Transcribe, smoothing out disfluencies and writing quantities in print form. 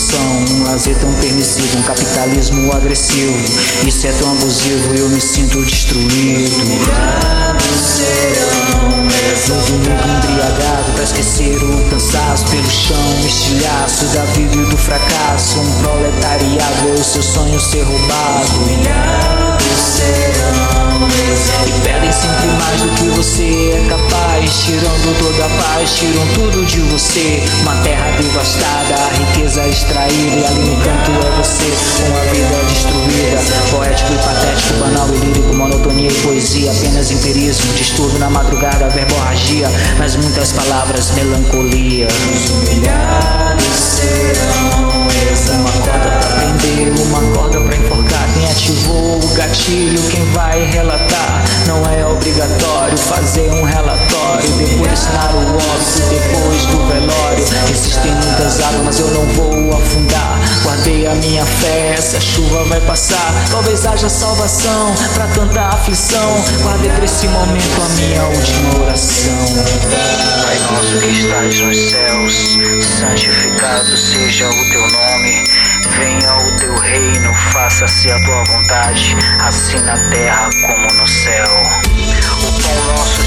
emoção, um lazer tão permissivo, um capitalismo agressivo. Isso é tão abusivo e eu me sinto destruído. No domingo embriagado pra esquecer o cansaço, pelo chão, estilhaço da vida e do fracasso. Um proletariado vê o seu sonho ser roubado. E pedem sempre mais do que você é capaz, tirando toda a paz, tiram tudo de você. Uma terra devastada, a riqueza extraída, e ali no canto é você, com a vida destruída. Poético e patético, banal e lírico, monotonia e poesia, apenas empirismo, distúrbio na madrugada, verborragia, nas muitas palavras, melancolia. Os humilhados serão uma corda pra prender, uma corda pra enforcar. Quem ativou o gatilho, quem vai relatar. Não é obrigatório fazer um relatório, depois assinar o óbito, depois do velório. Existem muitas águas, mas eu não vou afundar. Guardei a minha fé, essa chuva vai passar. Talvez haja salvação pra tanta aflição. Guardei pra esse momento a minha última oração. Pai nosso que estás nos céus, santificado seja o teu nome. Venha o teu reino, faça-se a tua vontade, assim na terra como no céu. O pão nosso